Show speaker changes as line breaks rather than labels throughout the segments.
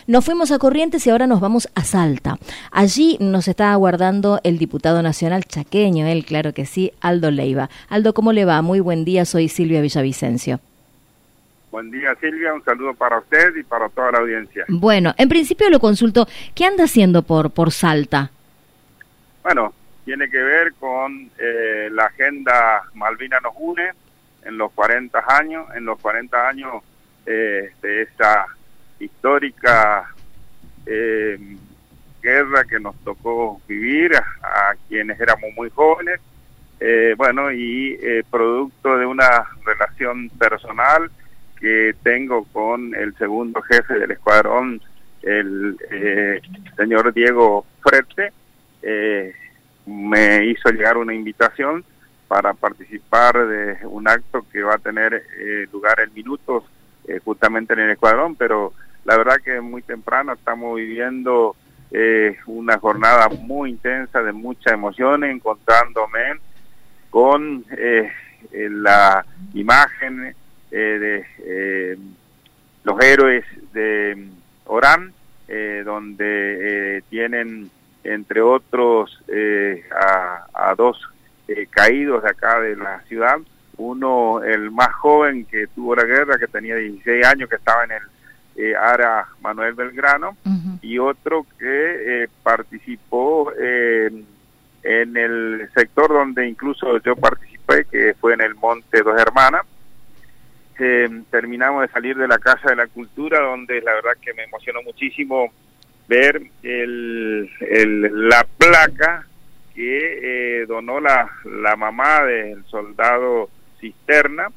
Nos fuimos a Corrientes y ahora nos vamos a Salta. Allí nos está aguardando el diputado nacional chaqueño, él, claro que sí, Aldo Leiva. Aldo, ¿cómo le va? Muy buen día, soy Silvia Villavicencio.
Buen día, Silvia, un saludo para usted y para toda la audiencia.
Bueno, en principio lo consulto, ¿qué anda haciendo por Salta?
Bueno, tiene que ver con la agenda Malvinas nos une en los 40 años, de esta histórica guerra que nos tocó vivir a quienes éramos muy jóvenes, producto de una relación personal que tengo con el segundo jefe del escuadrón, el señor Diego Frete, me hizo llegar una invitación para participar de un acto que va a tener lugar en minutos justamente en el escuadrón, pero la verdad que muy temprano estamos viviendo una jornada muy intensa de mucha emoción, encontrándome con la imagen de los héroes de Orán, donde tienen entre otros a dos caídos de acá de la ciudad, uno el más joven que tuvo la guerra, que tenía 16 años, que estaba en el ARA Manuel Belgrano, y otro que participó en el sector donde incluso yo participé, que fue en el Monte Dos Hermanas. Terminamos de salir de la Casa de la Cultura, donde la verdad que me emocionó muchísimo ver la placa que donó la mamá del soldado Cisterna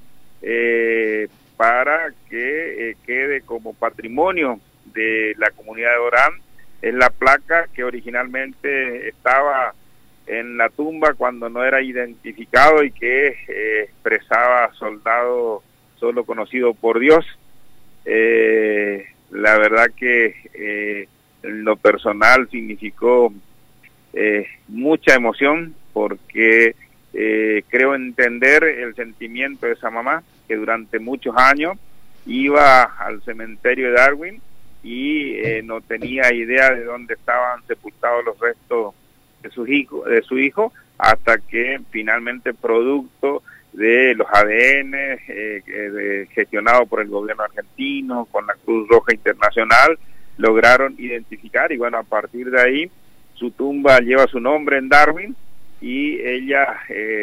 para que quede como patrimonio de la comunidad de Orán. Es la placa que originalmente estaba en la tumba cuando no era identificado y que expresaba soldado solo conocido por Dios. La verdad que en lo personal significó mucha emoción, porque creo entender el sentimiento de esa mamá, que durante muchos años iba al cementerio de Darwin y no tenía idea de dónde estaban sepultados los restos de su hijo, hasta que finalmente, producto de los ADN gestionados por el gobierno argentino con la Cruz Roja Internacional, lograron identificar, y bueno, a partir de ahí su tumba lleva su nombre en Darwin, y ella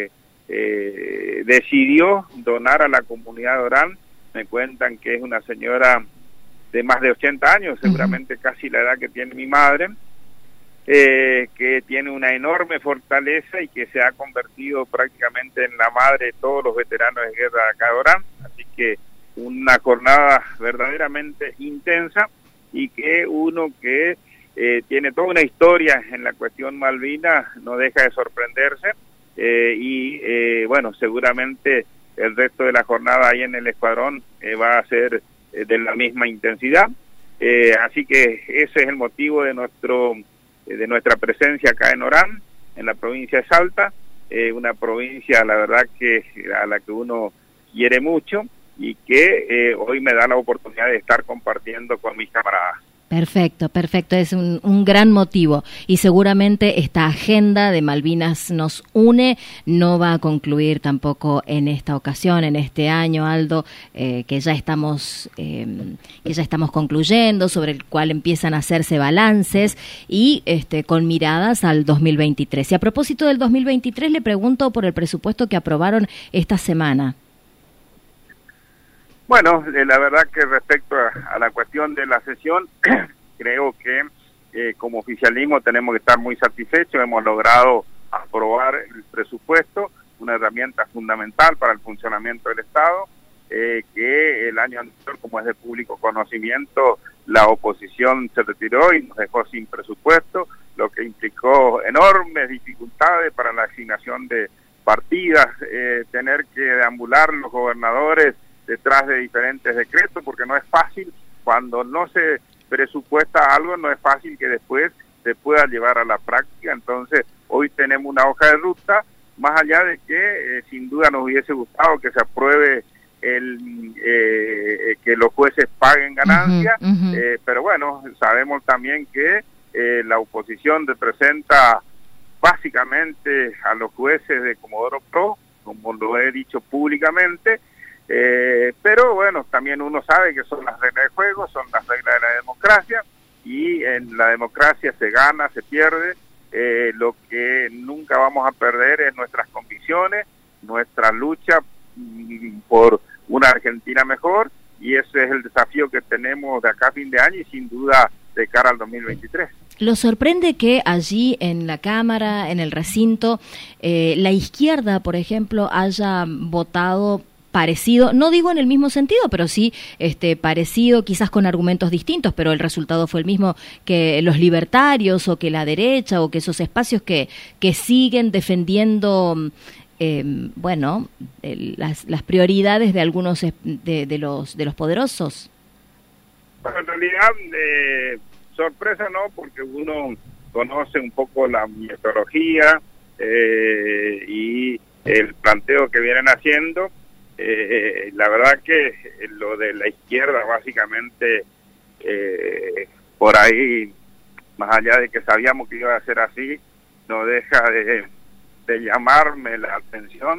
decidió donar a la comunidad de Orán. Me cuentan que es una señora de más de 80 años, seguramente casi la edad que tiene mi madre, que tiene una enorme fortaleza y que se ha convertido prácticamente en la madre de todos los veteranos de guerra de acá de Orán. Así que una jornada verdaderamente intensa, y que uno que tiene toda una historia en la cuestión Malvinas no deja de sorprenderse, bueno, seguramente el resto de la jornada ahí en el escuadrón va a ser de la misma intensidad, así que ese es el motivo de nuestra presencia acá en Orán, en la provincia de Salta, una provincia, la verdad, que a la que uno quiere mucho, y que hoy me da la oportunidad de estar compartiendo con mis camaradas.
Perfecto, es un gran motivo, y seguramente esta agenda de Malvinas nos une no va a concluir tampoco en esta ocasión, en este año, Aldo, que ya estamos concluyendo, sobre el cual empiezan a hacerse balances y con miradas al 2023. Y a propósito del 2023, le pregunto por el presupuesto que aprobaron esta semana.
Bueno, la verdad que respecto a la cuestión de la sesión, creo que como oficialismo tenemos que estar muy satisfechos. Hemos logrado aprobar el presupuesto, una herramienta fundamental para el funcionamiento del Estado, que el año anterior, como es de público conocimiento, la oposición se retiró y nos dejó sin presupuesto, lo que implicó enormes dificultades para la asignación de partidas, tener que deambular los gobernadores detrás de diferentes decretos, porque no es fácil, cuando no se presupuesta algo, no es fácil que después se pueda llevar a la práctica. Entonces, hoy tenemos una hoja de ruta, más allá de que sin duda nos hubiese gustado que se apruebe que los jueces paguen ganancias, pero bueno, sabemos también que la oposición representa básicamente a los jueces de Comodoro Pro, como lo he dicho públicamente, pero bueno, también uno sabe que son las reglas de juego, son las reglas de la democracia, y en la democracia se gana, se pierde. Lo que nunca vamos a perder es nuestras convicciones, nuestra lucha por una Argentina mejor, y ese es el desafío que tenemos de acá a fin de año y sin duda de cara al 2023.
¿Lo sorprende que allí en la Cámara, en el recinto, la izquierda, por ejemplo, haya votado parecido, no digo en el mismo sentido, pero sí parecido, quizás con argumentos distintos, pero el resultado fue el mismo, que los libertarios o que la derecha o que esos espacios que siguen defendiendo las prioridades de algunos de los poderosos?
Bueno, en realidad sorpresa no, porque uno conoce un poco la metodología y el planteo que vienen haciendo. La verdad que lo de la izquierda básicamente por ahí, más allá de que sabíamos que iba a ser así, no deja de llamarme la atención,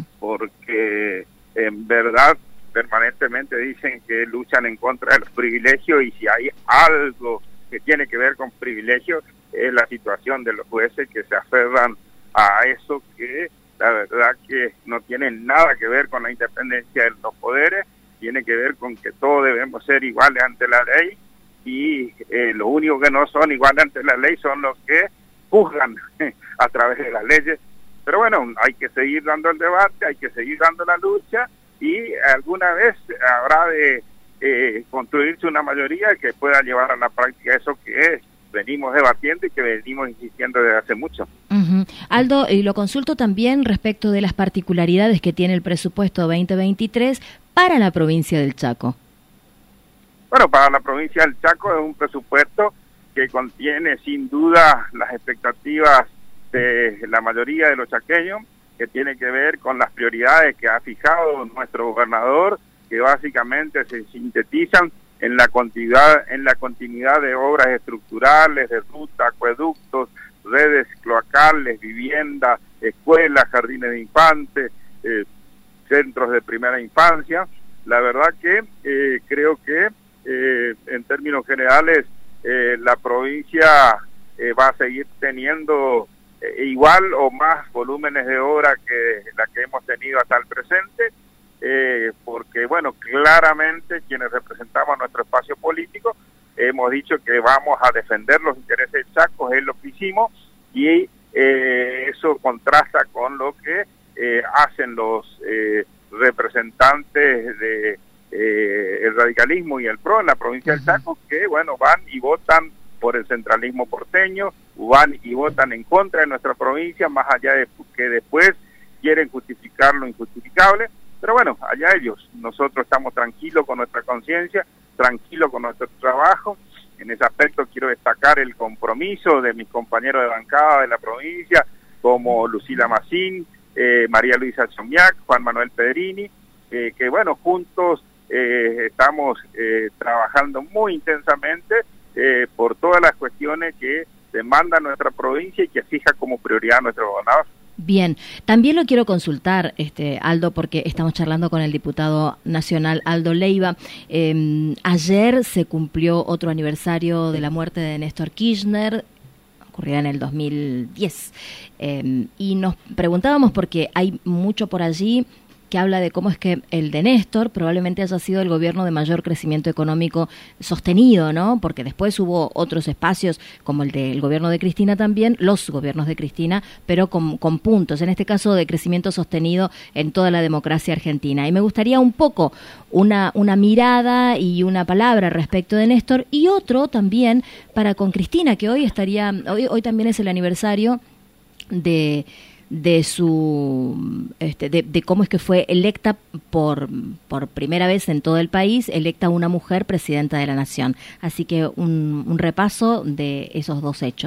porque en verdad permanentemente dicen que luchan en contra de los privilegios, y si hay algo que tiene que ver con privilegios es la situación de los jueces que se aferran a eso, que la verdad que no tiene nada que ver con la independencia de los poderes, tiene que ver con que todos debemos ser iguales ante la ley, y lo único que no son iguales ante la ley son los que juzgan a través de las leyes. Pero bueno, hay que seguir dando el debate, hay que seguir dando la lucha, y alguna vez habrá de construirse una mayoría que pueda llevar a la práctica eso que venimos debatiendo y que venimos insistiendo desde hace mucho.
Aldo, y lo consulto también respecto de las particularidades que tiene el presupuesto 2023 para la provincia del Chaco.
Bueno, para la provincia del Chaco es un presupuesto que contiene sin duda las expectativas de la mayoría de los chaqueños, que tiene que ver con las prioridades que ha fijado nuestro gobernador, que básicamente se sintetizan en la continuidad de obras estructurales, de rutas, acueductos, redes cloacales, viviendas, escuelas, jardines de infantes, centros de primera infancia. La verdad que creo que en términos generales la provincia va a seguir teniendo igual o más volúmenes de obra que la que hemos tenido hasta el presente, porque bueno, claramente quienes representamos nuestro espacio político hemos dicho que vamos a defender los intereses de Chaco, es lo que hicimos, y eso contrasta con lo que hacen los representantes de el radicalismo y el PRO en la provincia del Chaco, que bueno, van y votan por el centralismo porteño, van y votan en contra de nuestra provincia, más allá de que después quieren justificar lo injustificable. Pero bueno, allá ellos. Nosotros estamos tranquilos con nuestra conciencia, tranquilos con nuestro trabajo. En ese aspecto quiero destacar el compromiso de mis compañeros de bancada de la provincia, como Lucila Macín, María Luisa Chomiac, Juan Manuel Pedrini, que bueno, juntos estamos trabajando muy intensamente por todas las cuestiones que demanda nuestra provincia y que fija como prioridad a nuestro gobernador.
Bien, también lo quiero consultar, Aldo, porque estamos charlando con el diputado nacional Aldo Leiva. Ayer se cumplió otro aniversario de la muerte de Néstor Kirchner, ocurrida en el 2010, y nos preguntábamos, porque hay mucho por allí que habla de cómo es que el de Néstor probablemente haya sido el gobierno de mayor crecimiento económico sostenido, ¿no? Porque después hubo otros espacios, como el del gobierno de Cristina también, los gobiernos de Cristina, pero con puntos, en este caso de crecimiento sostenido en toda la democracia argentina. Y me gustaría un poco una mirada y una palabra respecto de Néstor, y otro también para con Cristina, que hoy también es el aniversario de su de cómo es que fue electa por primera vez en todo el país, electa una mujer presidenta de la nación. Así que un repaso de esos dos hechos.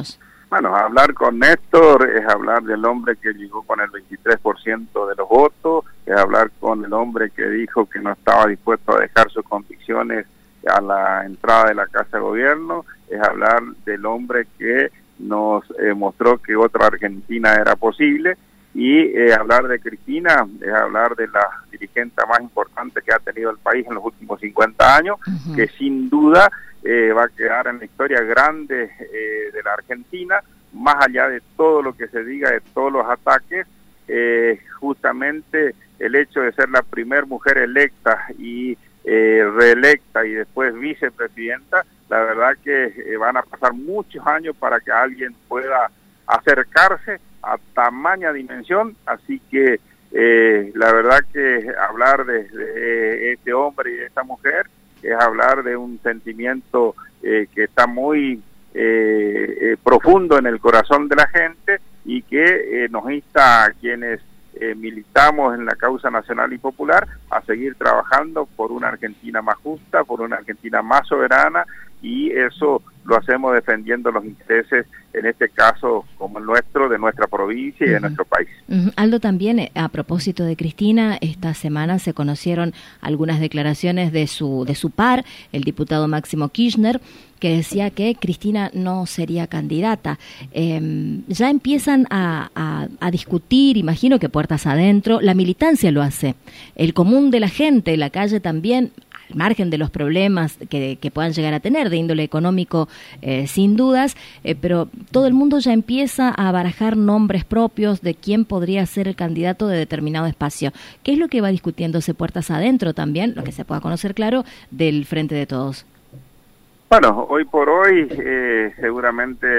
Bueno, hablar con Néstor es hablar del hombre que llegó con el 23% de los votos, es hablar con el hombre que dijo que no estaba dispuesto a dejar sus convicciones a la entrada de la Casa de Gobierno, es hablar del hombre que nos mostró que otra Argentina era posible, y hablar de Cristina es hablar de la dirigente más importante que ha tenido el país en los últimos 50 años, que sin duda va a quedar en la historia grande de la Argentina, más allá de todo lo que se diga, de todos los ataques. Justamente el hecho de ser la primer mujer electa y reelecta y después vicepresidenta, la verdad que van a pasar muchos años para que alguien pueda acercarse a tamaña dimensión, así que la verdad que hablar de este hombre y de esta mujer es hablar de un sentimiento que está muy profundo en el corazón de la gente y que nos insta a quienes militamos en la causa nacional y popular a seguir trabajando por una Argentina más justa, por una Argentina más soberana, y eso lo hacemos defendiendo los intereses, en este caso como el nuestro, de nuestra provincia y de nuestro país.
Aldo, también a propósito de Cristina, esta semana se conocieron algunas declaraciones de su par, el diputado Máximo Kirchner, que decía que Cristina no sería candidata. Ya empiezan a discutir, imagino que puertas adentro, la militancia lo hace, el común de la gente, la calle también, al margen de los problemas que puedan llegar a tener de índole económico, sin dudas, pero todo el mundo ya empieza a barajar nombres propios de quién podría ser el candidato de determinado espacio. ¿Qué es lo que va discutiéndose puertas adentro también, lo que se pueda conocer claro, del Frente de Todos?
Bueno, hoy por hoy seguramente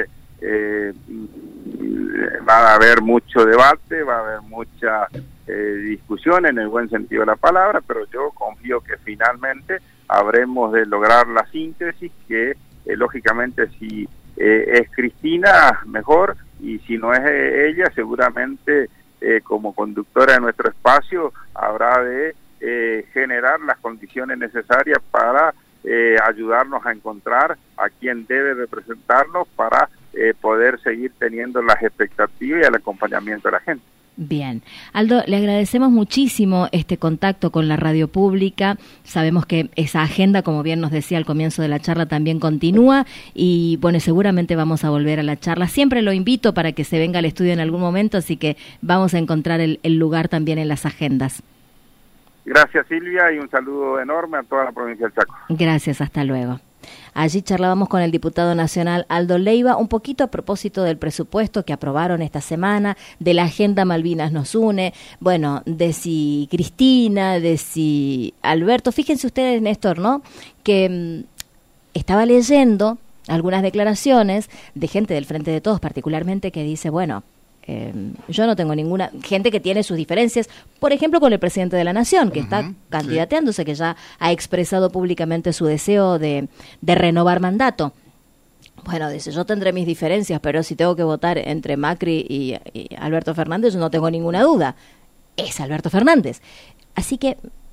va a haber mucho debate, va a haber mucha discusión en el buen sentido de la palabra, pero yo confío que finalmente habremos de lograr la síntesis que lógicamente si es Cristina mejor, y si no es ella seguramente como conductora de nuestro espacio habrá de generar las condiciones necesarias para ayudarnos a encontrar a quien debe representarnos para poder seguir teniendo las expectativas y el acompañamiento de la gente.
Bien. Aldo, le agradecemos muchísimo este contacto con la radio pública. Sabemos que esa agenda, como bien nos decía al comienzo de la charla, también continúa y, bueno, seguramente vamos a volver a la charla. Siempre lo invito para que se venga al estudio en algún momento, así que vamos a encontrar el lugar también en las agendas.
Gracias, Silvia, y un saludo enorme a toda la provincia del Chaco.
Gracias, hasta luego. Allí charlábamos con el diputado nacional Aldo Leiva, un poquito a propósito del presupuesto que aprobaron esta semana, de la agenda Malvinas nos une, bueno, de si Cristina, de si Alberto. Fíjense ustedes, Néstor, ¿no?, que estaba leyendo algunas declaraciones de gente del Frente de Todos, particularmente, que dice, bueno, yo no tengo ninguna, gente que tiene sus diferencias, por ejemplo con el presidente de la Nación, que está candidateándose, que ya ha expresado públicamente su deseo de renovar mandato. Bueno, dice, yo tendré mis diferencias, pero si tengo que votar entre Macri y Alberto Fernández, no tengo ninguna duda, es Alberto Fernández. Así que